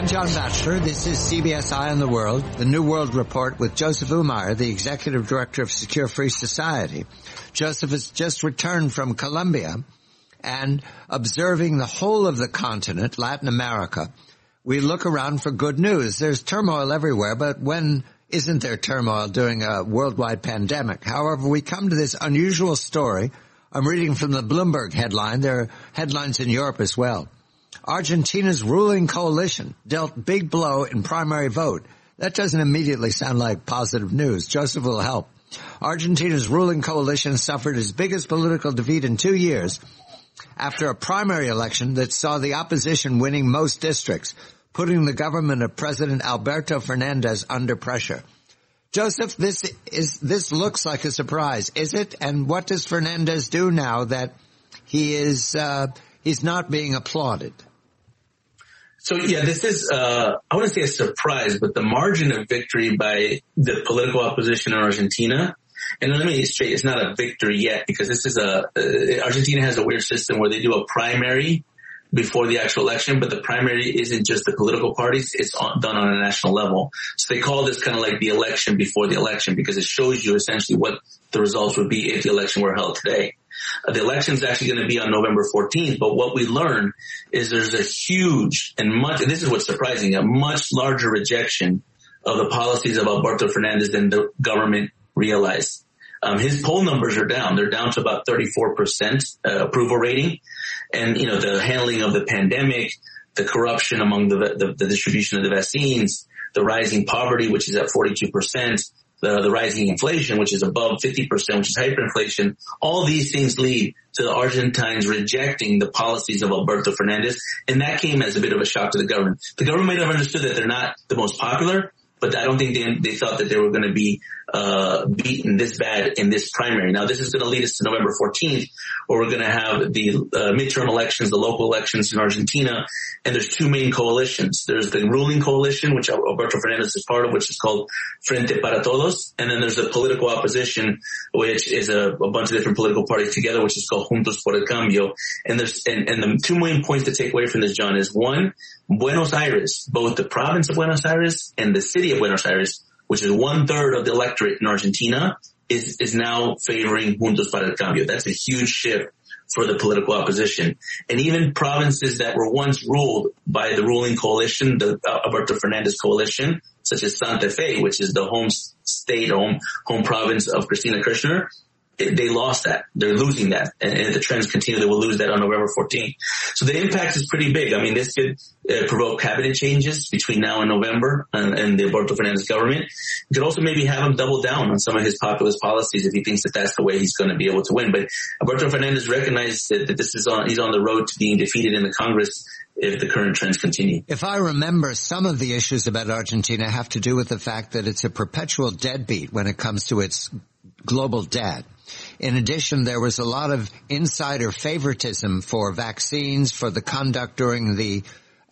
John Batchelor. This is CBS Eye on the World, the New World Report with Joseph Umar, the Executive Director of Secure Free Society. Joseph has just returned from Colombia and observing the whole of the continent, Latin America. We look around for good news. There's turmoil everywhere, but when isn't there turmoil during a worldwide pandemic? However, we come to this unusual story. I'm reading from the Bloomberg headline. There are headlines in Europe as well. Argentina's ruling coalition dealt big blow in primary vote. That doesn't immediately sound like positive news. Joseph will help. Argentina's ruling coalition suffered its biggest political defeat in 2 years after a primary election that saw the opposition winning most districts, putting the government of President Alberto Fernandez under pressure. Joseph, this looks like a surprise, is it? And what does Fernandez do now that he's not being applauded? So, yeah, this is, I wouldn't say a surprise, but the margin of victory by the political opposition in Argentina, and let me get straight, it's not a victory yet because this is Argentina has a weird system where they do a primary before the actual election, but the primary isn't just the political parties, it's done on a national level. So they call this kind of like the election before the election because it shows you essentially what the results would be if the election were held today. The election is actually going to be on November 14th, but what we learn is there's a huge and this is what's surprising, a much larger rejection of the policies of Alberto Fernandez than the government realized. His poll numbers are down. They're down to about 34% approval rating. And, you know, the handling of the pandemic, the corruption among the distribution of the vaccines, the rising poverty, which is at 42%, the rising inflation, which is above 50%, which is hyperinflation. All these things lead to the Argentines rejecting the policies of Alberto Fernandez. And that came as a bit of a shock to the government. The government might have understood that they're not the most popular, but I don't think they thought that they were going to be beaten this bad in this primary. Now, this is going to lead us to November 14th, where we're going to have the midterm elections, the local elections in Argentina, and there's two main coalitions. There's the ruling coalition, which Alberto Fernandez is part of, which is called Frente para Todos, and then there's the political opposition, which is a bunch of different political parties together, which is called Juntos por el Cambio. And the two main points to take away from this, John, is one, Buenos Aires, both the province of Buenos Aires and the city of Buenos Aires, which is 1/3 of the electorate in Argentina, is now favoring Juntos para el Cambio. That's a huge shift for the political opposition. And even provinces that were once ruled by the ruling coalition, the Alberto Fernandez coalition, such as Santa Fe, which is the home province of Cristina Kirchner, they lost that. They're losing that. And if the trends continue, they will lose that on November 14th. So the impact is pretty big. I mean, this could provoke cabinet changes between now and November and the Alberto Fernandez government. It could also maybe have him double down on some of his populist policies if he thinks that that's the way he's going to be able to win. But Alberto Fernandez recognized that he's on the road to being defeated in the Congress if the current trends continue. If I remember, some of the issues about Argentina have to do with the fact that it's a perpetual deadbeat when it comes to its global debt. In addition, there was a lot of insider favoritism for vaccines, for the conduct during the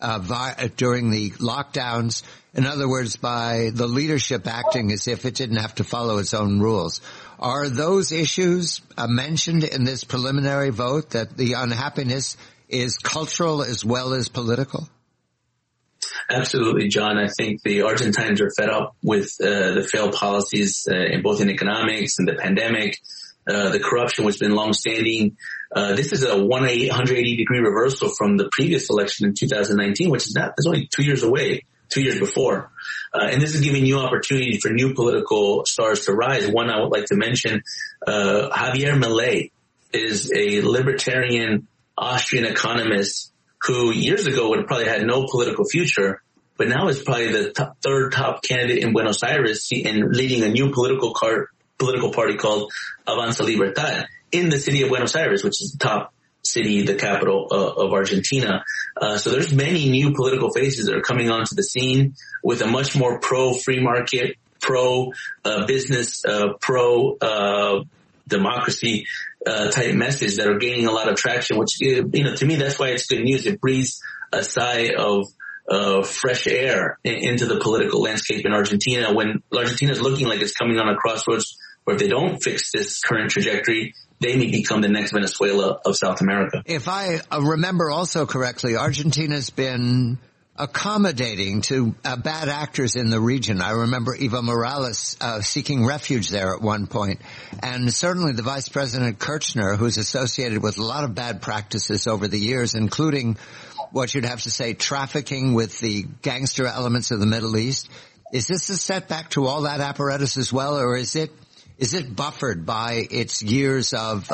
lockdowns. In other words, by the leadership acting as if it didn't have to follow its own rules. Are those issues mentioned in this preliminary vote, that the unhappiness is cultural as well as political? Absolutely, John. I think the Argentines are fed up with the failed policies in both in economics and the pandemic, the corruption, which has been longstanding. This is a 180-degree reversal from the previous election in 2019, which is only 2 years away, 2 years before. And this is giving new opportunity for new political stars to rise. One I would like to mention, Javier Milei is a libertarian Austrian economist who years ago would have probably had no political future, but now is probably the third top candidate in Buenos Aires and leading a new political party called Avanza Libertad in the city of Buenos Aires, which is the top city, the capital of Argentina. So there's many new political faces that are coming onto the scene with a much more pro-free market, pro-business, pro-democracy type message that are gaining a lot of traction, which, to me, that's why it's good news. It breathes a sigh of fresh air into the political landscape in Argentina when Argentina is looking like it's coming on a crossroads where if they don't fix this current trajectory, they may become the next Venezuela of South America. If I remember also correctly, Argentina's been accommodating to bad actors in the region. I remember Evo Morales seeking refuge there at one point. And certainly the Vice President Kirchner, who's associated with a lot of bad practices over the years, including what you'd have to say trafficking with the gangster elements of the Middle East. Is this a setback to all that apparatus as well, or is it buffered by its years of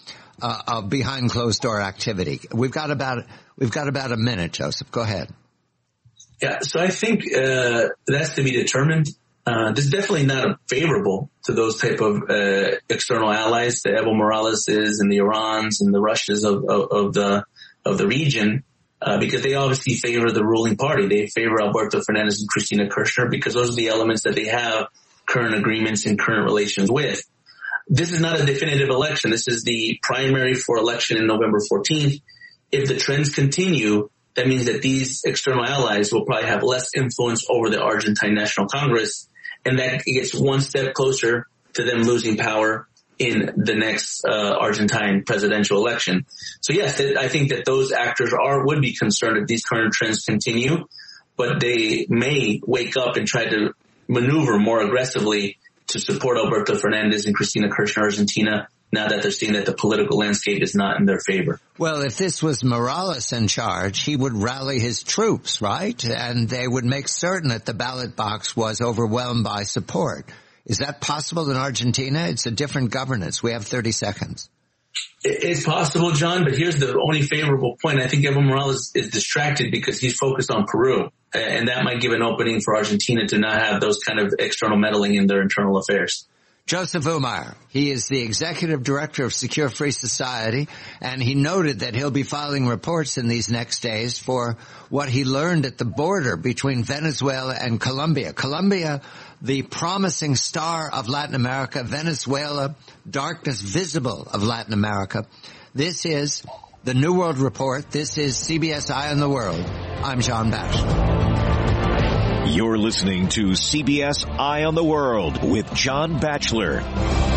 behind closed door activity? We've got about a minute, Joseph. Go ahead. Yeah, so I think that's to be determined. This is definitely not favorable to those type of external allies, the Evo Moraleses and the Irans and the Russias of the region, because they obviously favor the ruling party. They favor Alberto Fernandez and Cristina Kirchner because those are the elements that they have current agreements and current relations with. This is not a definitive election. This is the primary for election in November 14th. If the trends continue, that means that these external allies will probably have less influence over the Argentine National Congress, and that gets one step closer to them losing power in the next Argentine presidential election. So yes, I think that those actors would be concerned if these current trends continue, but they may wake up and try to maneuver more aggressively to support Alberto Fernandez and Cristina Kirchner Argentina now that they're seeing that the political landscape is not in their favor. Well, if this was Morales in charge, he would rally his troops, right? And they would make certain that the ballot box was overwhelmed by support. Is that possible in Argentina? It's a different governance. We have 30 seconds. It's possible, John, but here's the only favorable point. I think Evo Morales is distracted because he's focused on Peru, and that might give an opening for Argentina to not have those kind of external meddling in their internal affairs. Joseph Umar, he is the executive director of Secure Free Society, and he noted that he'll be filing reports in these next days for what he learned at the border between Venezuela and Colombia. Colombia, the promising star of Latin America, Venezuela, darkness visible of Latin America. This is the New World Report. This is CBS Eye on the World. I'm John Batchelor. You're listening to CBS Eye on the World with John Batchelor.